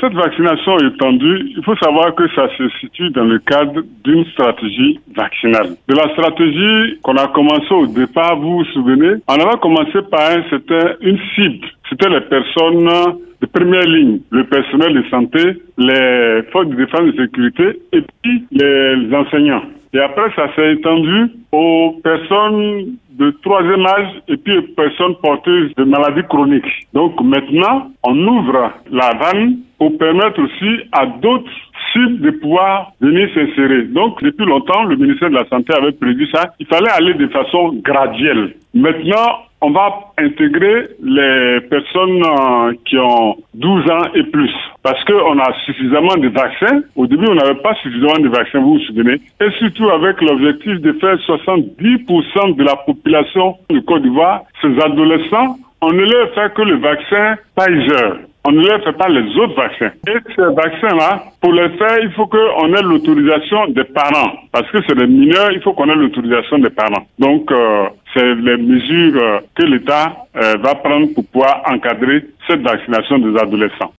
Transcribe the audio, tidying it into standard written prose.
cette vaccination étendue, il faut savoir que ça se situe dans le cadre d'une stratégie vaccinale. De la stratégie qu'on a commencé au départ, vous vous souvenez, on avait commencé par c'était une cible. C'était les personnes de première ligne, le personnel de santé, les forces de défense et de sécurité et puis les enseignants. Et après, ça s'est étendu aux personnes de troisième âge et puis aux personnes porteuses de maladies chroniques. Donc maintenant, on ouvre la vanne pour permettre aussi à d'autres cibles de pouvoir venir s'insérer. Donc depuis longtemps, le ministère de la Santé avait prévu ça. Il fallait aller de façon graduelle. Maintenant, on va intégrer les personnes qui ont 12 ans et plus. Parce qu'on a suffisamment de vaccins. Au début, on n'avait pas suffisamment de vaccins, vous vous souvenez. Et surtout avec l'objectif de faire 70% de la population de Côte d'Ivoire, ces adolescents, on ne leur fait que le vaccin Pfizer. On ne leur fait pas les autres vaccins. Et ces vaccins-là, pour les faire, il faut qu'on ait l'autorisation des parents. Parce que c'est des mineurs, il faut qu'on ait l'autorisation des parents. Donc, c'est les mesures que l'État va prendre pour pouvoir encadrer cette vaccination des adolescents.